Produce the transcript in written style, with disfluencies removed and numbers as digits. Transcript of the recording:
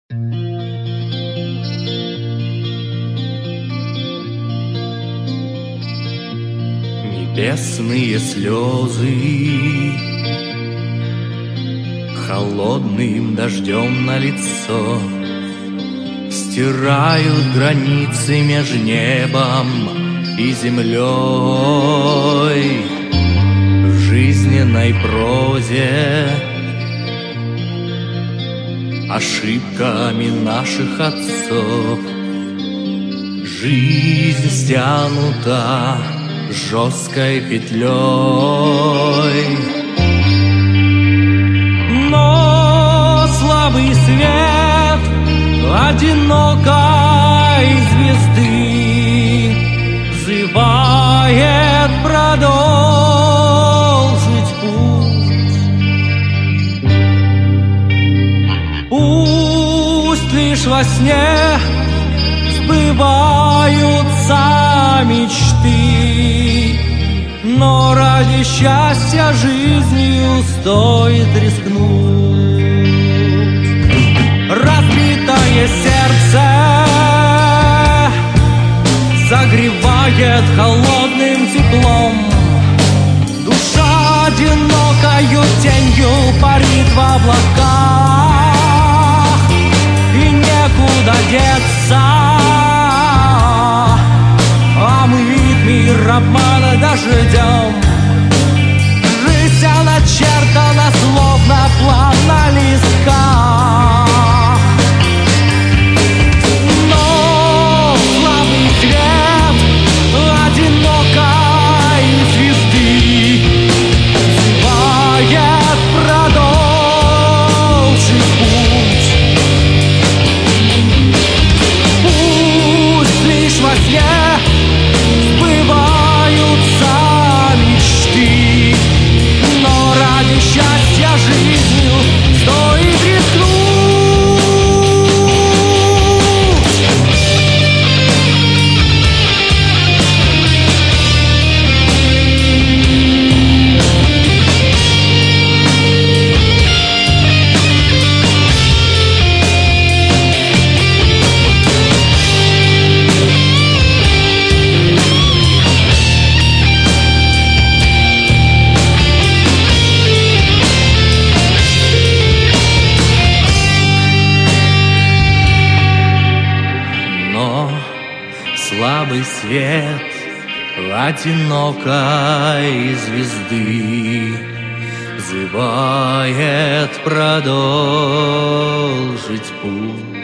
Небесные слезы холодным дождем на лицо стирают границы между небом и землей. В жизненной прозе ошибками наших отцов жизнь стянута жесткой петлей. Но слабый свет одинокой звезды взывает продолжить путь. Пусть лишь во сне сбываются мечты, но ради счастья жизнью стоит рискнуть. Разбитое сердце согревает холодным теплом, душа одинокою тенью парит в облаках, и некуда деться. А мы мир обмана дождем. Жизнь начертана словно план на листках. Но слабый свет одинокой звезды взывает продолжить путь. Пусть лишь во сне сбываются мечты, но ради счастья жизнью стоит рискнуть. Слабый свет одинокой звезды взывает продолжить путь.